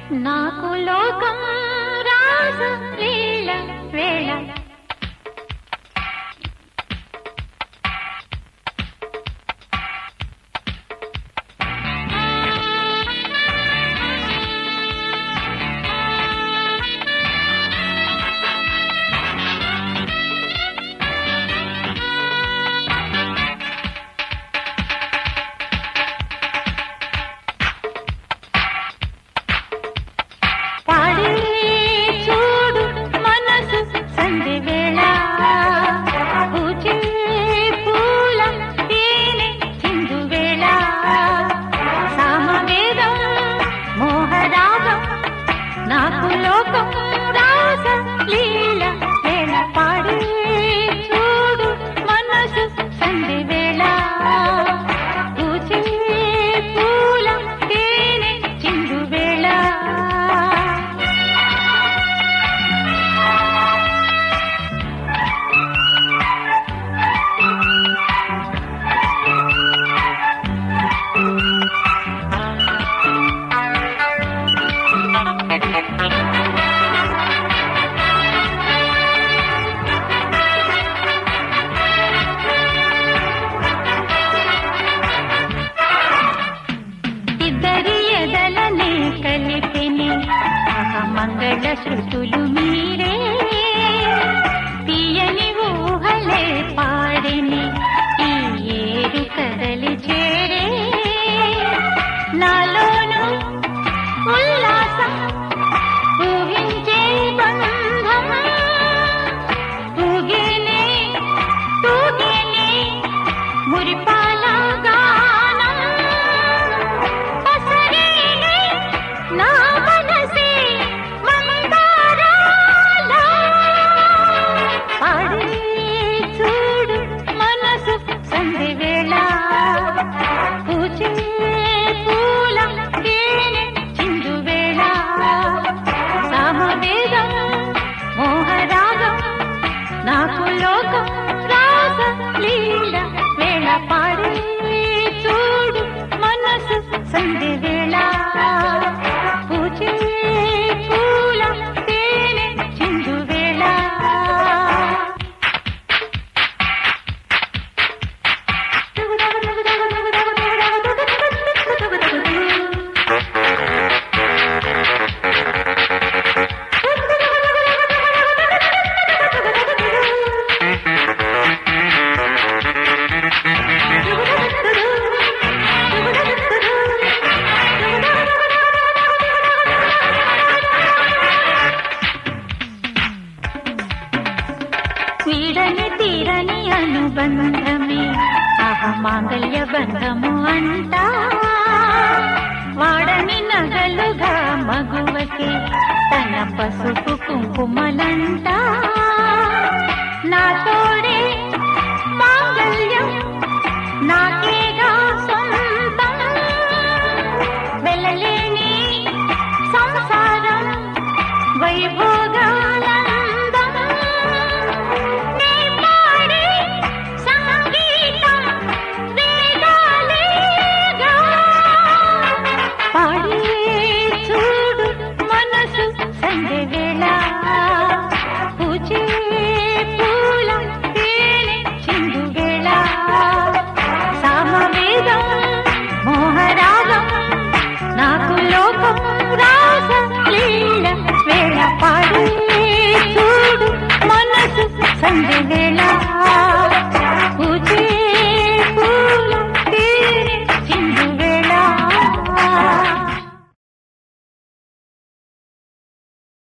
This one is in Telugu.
నాకు లోకం రాస లీల వేళ మంగళ శృతులు మీరే తీయని ఊహలే పాడిని ఈ ఏరు కదలి చేరే నాలోను ఉల్లాసం ఊహించే బంధం ఊగేనే తూగేనే మురిపాల గానం పసరేనే నా మనసే చూడు మనసు సంధి వేళ పూచే పూల తేనె చిందు వేళ సామవేదం మోహరాగం నాకు లోకం రాస లీల వేళ పాడే చూడు మనసు సంధి వేళ పూచే పూల తేనె చిందు వేళ వీడని తీరని అనుబంధమే మాంగళ్య బంధము అంట వాడని నగలుగా మగువకే తన పసుపు కుంకుమలంట నా తోడే మాంగళ్యం నాకేగా సొంతం వెళ్ళలేని సంసారం వైభోగాల సంధి వేళ